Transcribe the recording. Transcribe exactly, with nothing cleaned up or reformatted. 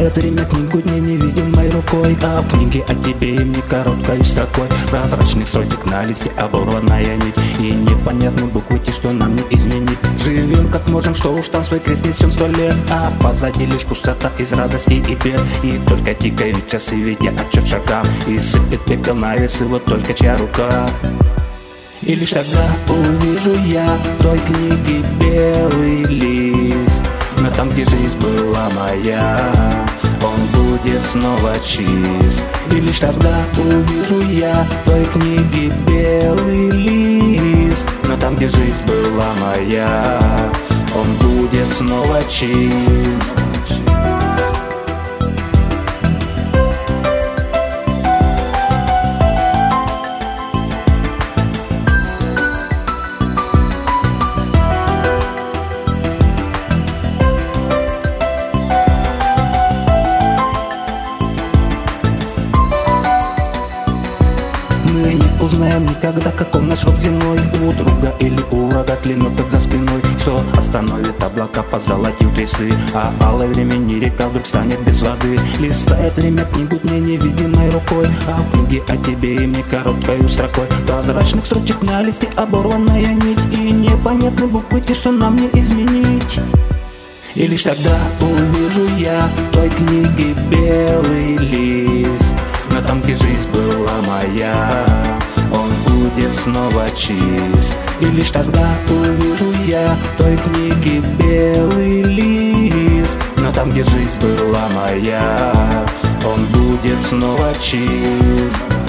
Листает время книгу дней невидимой рукой, а в книге о тебе и мне короткой строкой прозрачных строчек на листе оборванная нить. И непонятны буквы, те, что нам не изменить. Живем как можем, что уж там свой крест несем сто лет, а позади лишь пустота из радостей и бед. И только тикают часы, видя отчет шагам, и сыпет пепел на весы вот только чья рука. И лишь тогда увижу я в той книге белый лист, но там, где жизнь была моя, он будет снова чист. И лишь тогда увижу я в той книге белый лист, но там, где жизнь была моя, он будет снова чист. Мы не узнаем никогда, каков наш рок земной. У друга или у врага клинок за спиной, что остановит облака, позолотив листвы, а алой времени река вдруг станет без воды. Листает время книгу мне невидимой рукой, а в книге о тебе и мне короткой строкой прозрачных строчек на листе оборванная нить. И непонятны буквы, те, что нам не изменить. И лишь тогда увижу я в той книге белый лист, но там, где жизнь была моя, он будет снова чист. И лишь тогда увижу я в той книге белый лист, но там, где жизнь была моя, он будет снова чист.